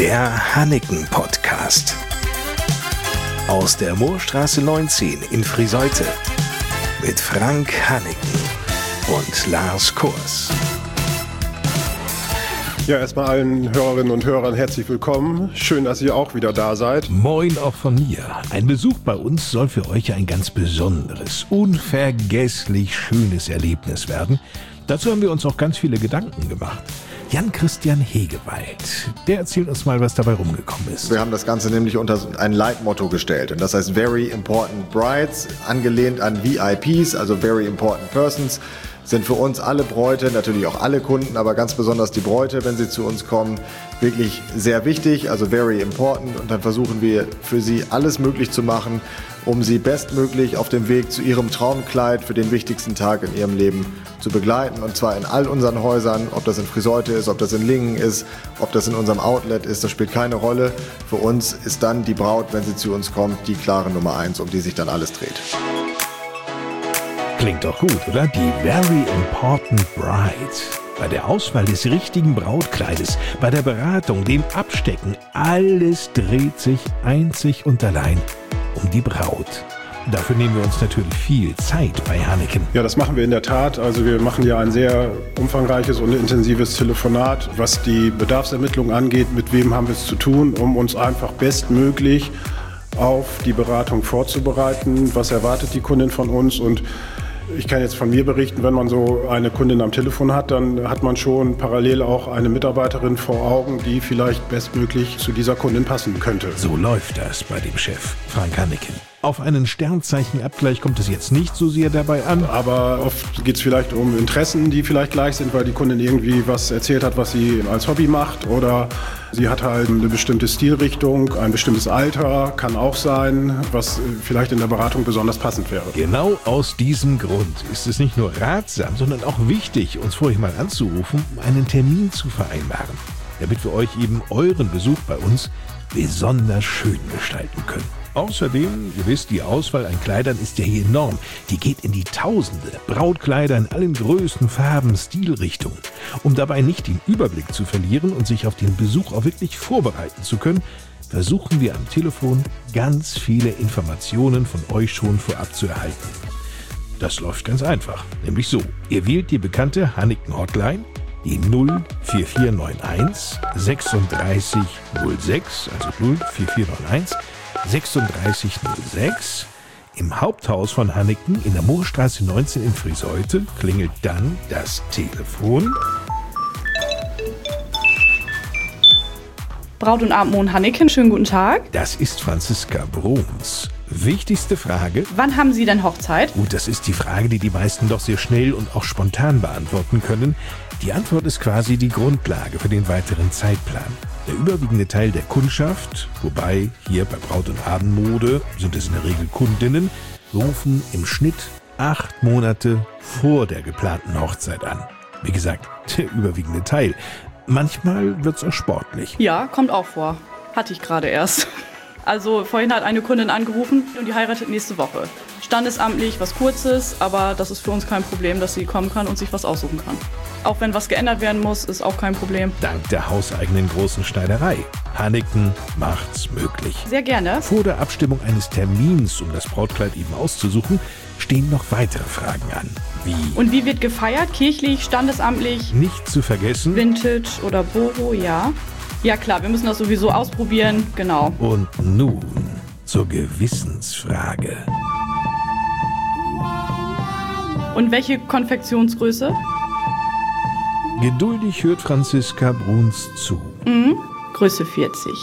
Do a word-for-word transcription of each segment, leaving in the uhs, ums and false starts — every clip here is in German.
Der Hanneken-Podcast. Aus der Moorstraße neunzehn in Friseute. Mit Frank Hanneken und Lars Kors. Ja, erstmal allen Hörerinnen und Hörern herzlich willkommen. Schön, dass ihr auch wieder da seid. Moin auch von mir. Ein Besuch bei uns soll für euch ein ganz besonderes, unvergesslich schönes Erlebnis werden. Dazu haben wir uns auch ganz viele Gedanken gemacht. Jan-Christian Hegewald, der erzählt uns mal, was dabei rumgekommen ist. Wir haben das Ganze nämlich unter ein Leitmotto gestellt und das heißt Very Important Brides, angelehnt an V I Ps, also Very Important Persons. Sind für uns alle Bräute, natürlich auch alle Kunden, aber ganz besonders die Bräute, wenn sie zu uns kommen, wirklich sehr wichtig, also very important. Und dann versuchen wir für sie alles möglich zu machen, um sie bestmöglich auf dem Weg zu ihrem Traumkleid für den wichtigsten Tag in ihrem Leben zu begleiten. Und zwar in all unseren Häusern, ob das in Friseute ist, ob das in Lingen ist, ob das in unserem Outlet ist, das spielt keine Rolle. Für uns ist dann die Braut, wenn sie zu uns kommt, die klare Nummer eins, um die sich dann alles dreht. Klingt doch gut, oder? Die Very Important Bride. Bei der Auswahl des richtigen Brautkleides, bei der Beratung, dem Abstecken, alles dreht sich einzig und allein um die Braut. Dafür nehmen wir uns natürlich viel Zeit bei Hanneken. Ja, das machen wir in der Tat. Also wir machen ja ein sehr umfangreiches und intensives Telefonat, was die Bedarfsermittlung angeht, mit wem haben wir es zu tun, um uns einfach bestmöglich auf die Beratung vorzubereiten. Was erwartet die Kundin von uns? Und ich kann jetzt von mir berichten, wenn man so eine Kundin am Telefon hat, dann hat man schon parallel auch eine Mitarbeiterin vor Augen, die vielleicht bestmöglich zu dieser Kundin passen könnte. So läuft das bei dem Chef Frank Hanneken. Auf einen Sternzeichenabgleich kommt es jetzt nicht so sehr dabei an. Aber oft geht es vielleicht um Interessen, die vielleicht gleich sind, weil die Kundin irgendwie was erzählt hat, was sie als Hobby macht. Oder sie hat halt eine bestimmte Stilrichtung, ein bestimmtes Alter, kann auch sein, was vielleicht in der Beratung besonders passend wäre. Genau aus diesem Grund ist es nicht nur ratsam, sondern auch wichtig, uns vorher mal anzurufen, um einen Termin zu vereinbaren, damit wir euch eben euren Besuch bei uns besonders schön gestalten können. Außerdem, ihr wisst, die Auswahl an Kleidern ist ja hier enorm. Die geht in die Tausende. Brautkleider in allen Größen, Farben, Stilrichtungen. Um dabei nicht den Überblick zu verlieren und sich auf den Besuch auch wirklich vorbereiten zu können, versuchen wir am Telefon ganz viele Informationen von euch schon vorab zu erhalten. Das läuft ganz einfach, nämlich so. Ihr wählt die bekannte Hanneken Hotline, die null vier vier neun eins sechsunddreißig null sechs, also null vier vier neun eins sechsunddreißig null sechs. Im Haupthaus von Hanneken in der Moorstraße neunzehn in Friseute klingelt dann das Telefon. Braut und Abendmohn Hanneken, schönen guten Tag. Das ist Franziska Bruns. Wichtigste Frage: Wann haben Sie denn Hochzeit? Gut, das ist die Frage, die die meisten doch sehr schnell und auch spontan beantworten können. Die Antwort ist quasi die Grundlage für den weiteren Zeitplan. Der überwiegende Teil der Kundschaft, wobei hier bei Braut- und Abendmode sind es in der Regel Kundinnen, rufen im Schnitt acht Monate vor der geplanten Hochzeit an. Wie gesagt, der überwiegende Teil. Manchmal wird's auch sportlich. Ja, kommt auch vor. Hatte ich gerade erst. Also vorhin hat eine Kundin angerufen und die heiratet nächste Woche. Standesamtlich was Kurzes, aber das ist für uns kein Problem, dass sie kommen kann und sich was aussuchen kann. Auch wenn was geändert werden muss, ist auch kein Problem. Dank der hauseigenen großen Schneiderei. Hanneken macht's möglich. Sehr gerne. Vor der Abstimmung eines Termins, um das Brautkleid eben auszusuchen, stehen noch weitere Fragen an. Wie? Und wie wird gefeiert? Kirchlich, standesamtlich? Nicht zu vergessen. Vintage oder Boho, ja. Ja klar, wir müssen das sowieso ausprobieren, genau. Und nun zur Gewissensfrage. Und welche Konfektionsgröße? Geduldig hört Franziska Bruns zu. Mhm. Größe vierzig.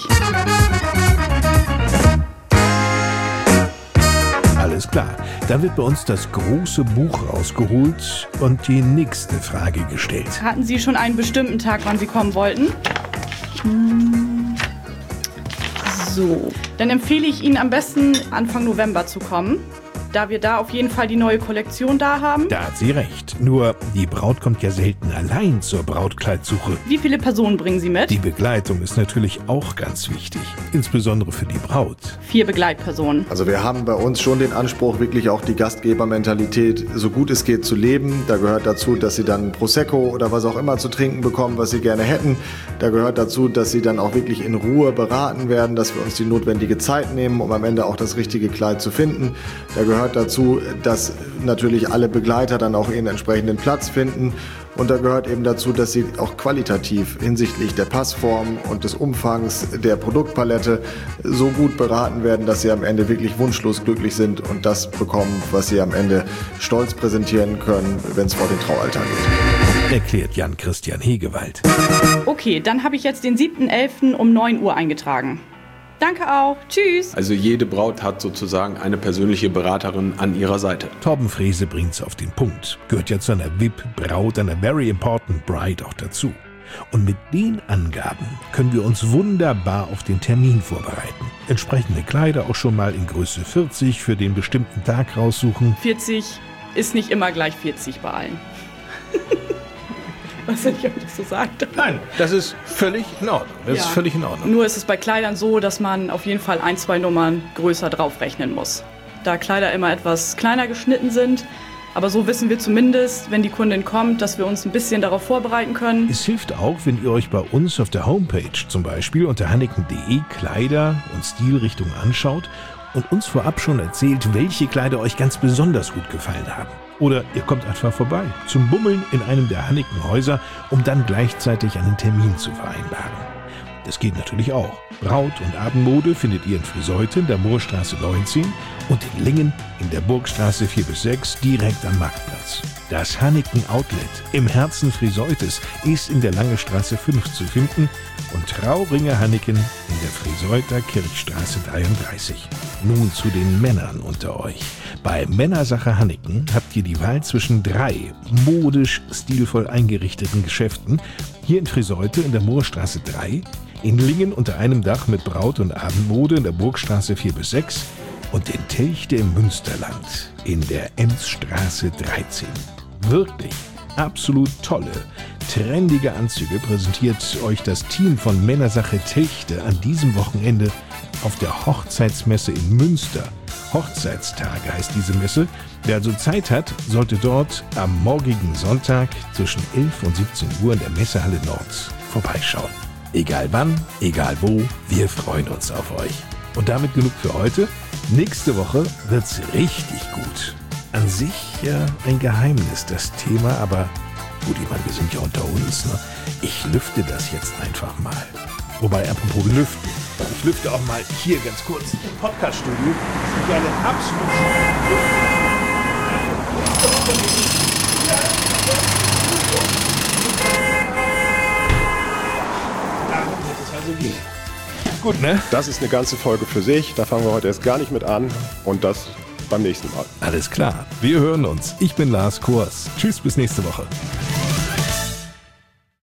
Alles klar. Dann wird bei uns das große Buch rausgeholt und die nächste Frage gestellt. Hatten Sie schon einen bestimmten Tag, wann Sie kommen wollten? Hm. So. Dann empfehle ich Ihnen am besten Anfang November zu kommen, da wir da auf jeden Fall die neue Kollektion da haben. Da hat sie recht. Nur, die Braut kommt ja selten allein zur Brautkleidsuche. Wie viele Personen bringen Sie mit? Die Begleitung ist natürlich auch ganz wichtig. Insbesondere für die Braut. Vier Begleitpersonen. Also wir haben bei uns schon den Anspruch, wirklich auch die Gastgebermentalität so gut es geht zu leben. Da gehört dazu, dass sie dann Prosecco oder was auch immer zu trinken bekommen, was sie gerne hätten. Da gehört dazu, dass sie dann auch wirklich in Ruhe beraten werden, dass wir uns die notwendige Zeit nehmen, um am Ende auch das richtige Kleid zu finden. Da gehört dazu, dass natürlich alle Begleiter dann auch ihren entsprechenden Platz finden. Und da gehört eben dazu, dass sie auch qualitativ hinsichtlich der Passform und des Umfangs der Produktpalette so gut beraten werden, dass sie am Ende wirklich wunschlos glücklich sind und das bekommen, was sie am Ende stolz präsentieren können, wenn es vor den Traualtar geht. Erklärt Jan-Christian Hegewald. Okay, dann habe ich jetzt den siebten elften um neun Uhr eingetragen. Danke auch. Tschüss. Also jede Braut hat sozusagen eine persönliche Beraterin an ihrer Seite. Torben Frese bringt's auf den Punkt. Gehört ja zu einer V I P-Braut, einer Very Important Bride auch dazu. Und mit den Angaben können wir uns wunderbar auf den Termin vorbereiten. Entsprechende Kleider auch schon mal in Größe vierzig für den bestimmten Tag raussuchen. vierzig ist nicht immer gleich vierzig bei allen. Ich weiß nicht, ob ich das so sagt. Nein, das ist völlig in Ordnung. Das Ja. ist völlig in Ordnung. Nur ist es bei Kleidern so, dass man auf jeden Fall ein, zwei Nummern größer draufrechnen muss. Da Kleider immer etwas kleiner geschnitten sind. Aber so wissen wir zumindest, wenn die Kundin kommt, dass wir uns ein bisschen darauf vorbereiten können. Es hilft auch, wenn ihr euch bei uns auf der Homepage zum Beispiel unter hanneken punkt de Kleider und Stilrichtungen anschaut und uns vorab schon erzählt, welche Kleider euch ganz besonders gut gefallen haben. Oder ihr kommt einfach vorbei zum Bummeln in einem der Hanneken-Häuser, um dann gleichzeitig einen Termin zu vereinbaren. Das geht natürlich auch. Braut- und Abendmode findet ihr in Friseute in der Moorstraße neunzehn und in Lingen in der Burgstraße vier bis sechs direkt am Marktplatz. Das Hanneken Outlet im Herzen Friseutes ist in der Langestraße fünf zu finden und Trauringe Hanneken in der Friseuter Kirchstraße dreiunddreißig. Nun zu den Männern unter euch. Bei Männersache Hanneken habt ihr die Wahl zwischen drei modisch stilvoll eingerichteten Geschäften. Hier in Friseute in der Moorstraße drei, in Lingen unter einem Dach mit Braut- und Abendmode in der Burgstraße vier bis sechs und in Telchte im Münsterland in der Emsstraße dreizehn. Wirklich absolut tolle, trendige Anzüge präsentiert euch das Team von Männersache Telchte an diesem Wochenende auf der Hochzeitsmesse in Münster. Hochzeitstage heißt diese Messe. Wer also Zeit hat, sollte dort am morgigen Sonntag zwischen elf und siebzehn Uhr in der Messehalle Nord vorbeischauen. Egal wann, egal wo, wir freuen uns auf euch. Und damit genug für heute. Nächste Woche wird's richtig gut. An sich ja ein Geheimnis, das Thema, aber gut, ich meine, wir sind ja unter uns, ne? Ich lüfte das jetzt einfach mal. Wobei, apropos Lüften, ich lüfte auch mal hier ganz kurz im Podcast-Studio. Das ist ja eine absolute Gut, ne? Das ist eine ganze Folge für sich. Da fangen wir heute erst gar nicht mit an. Und das beim nächsten Mal. Alles klar. Wir hören uns. Ich bin Lars Kors. Tschüss, bis nächste Woche.